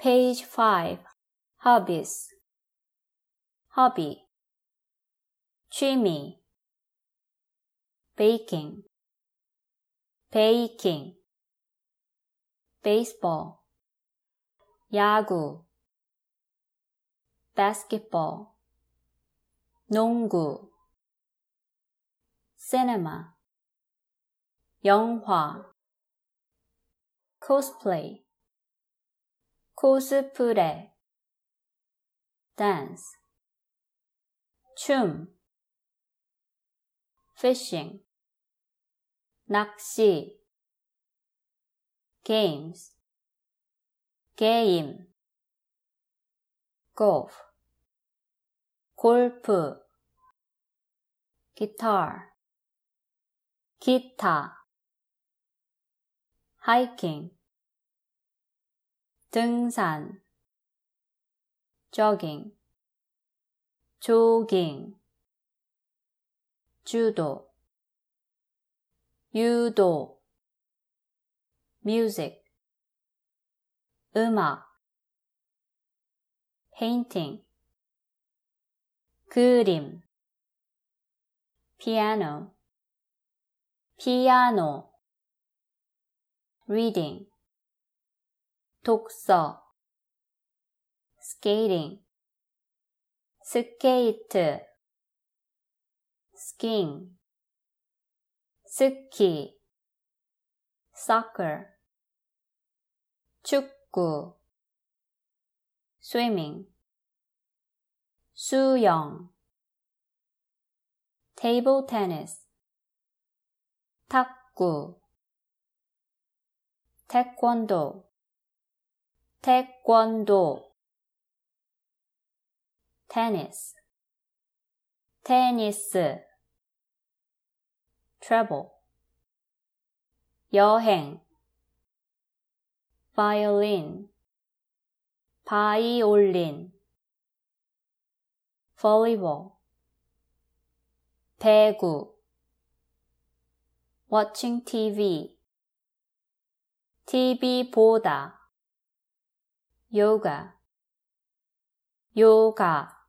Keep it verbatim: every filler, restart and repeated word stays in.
Page five. Hobbies. Hobby. 취미. Baking. Baking. Baseball. 야구. Basketball. 농구. Cinema. 영화. Cosplay. 코스프레. Dance. 춤. Fishing. 낚시. Games. 게임. Golf. 골프. Guitar. 기타. Hiking. 등산. Jogging. 조깅. 주도. 유도. Music. 음악. Painting. 그림. Piano. 피아노. Reading. 독서. Skating. 스케이트. Skiing. 스키. Soccer. 축구. Swimming. 수영. Table tennis. 탁구. 태권도. 태권도. Tennis. 테니스. Travel. 여행. Violin. 바이올린. Volleyball. 배구. Watching 티비. 티비 보다. Yoga. 요가.